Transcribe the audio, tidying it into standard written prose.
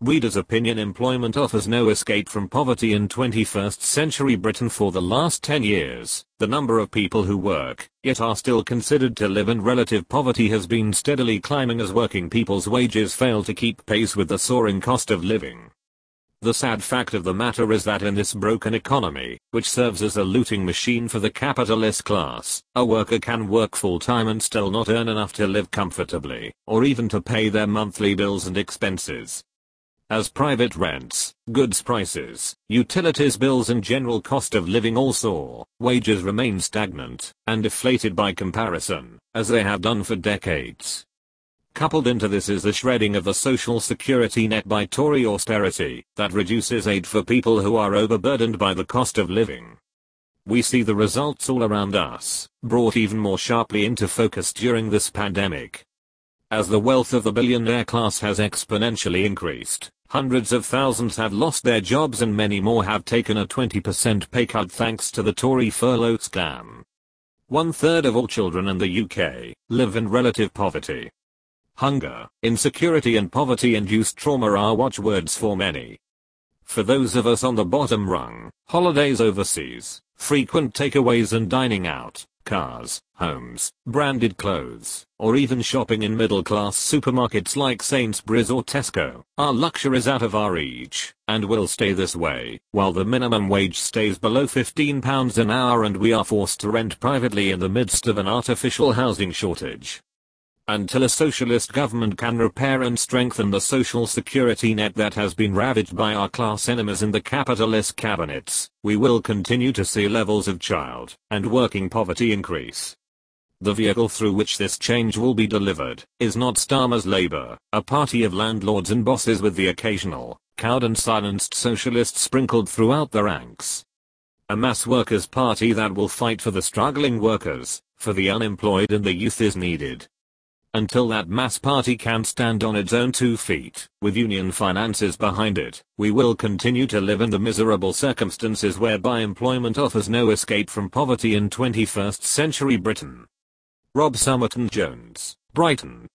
Reader's opinion. Employment offers no escape from poverty in 21st century Britain. For the last 10 years, the number of people who work, yet are still considered to live in relative poverty has been steadily climbing as working people's wages fail to keep pace with the soaring cost of living. The sad fact of the matter is that in this broken economy, which serves as a looting machine for the capitalist class, a worker can work full-time and still not earn enough to live comfortably, or even to pay their monthly bills and expenses. As private rents, goods prices, utilities bills and general cost of living all soar, wages remain stagnant and deflated by comparison, as they have done for decades. Coupled into this is the shredding of the social security net by Tory austerity that reduces aid for people who are overburdened by the cost of living. We see the results all around us, brought even more sharply into focus during this pandemic. As the wealth of the billionaire class has exponentially increased, hundreds of thousands have lost their jobs and many more have taken a 20% pay cut thanks to the Tory furlough scam. 1/3 of all children in the UK live in relative poverty. Hunger, insecurity and poverty-induced trauma are watchwords for many. For those of us on the bottom rung, holidays overseas, frequent takeaways and dining out, cars, homes, branded clothes, or even shopping in middle-class supermarkets like Sainsbury's or Tesco, are luxuries out of our reach, and will stay this way, while the minimum wage stays below £15 an hour and we are forced to rent privately in the midst of an artificial housing shortage. Until a socialist government can repair and strengthen the social security net that has been ravaged by our class enemies in the capitalist cabinets, we will continue to see levels of child and working poverty increase. The vehicle through which this change will be delivered is not Starmer's Labour, a party of landlords and bosses with the occasional, cowed and silenced socialist sprinkled throughout the ranks. A mass workers' party that will fight for the struggling workers, for the unemployed and the youth is needed. Until that mass party can stand on its own 2 feet, with union finances behind it, we will continue to live in the miserable circumstances whereby employment offers no escape from poverty in 21st century Britain. Rob Somerton Jones, Brighton.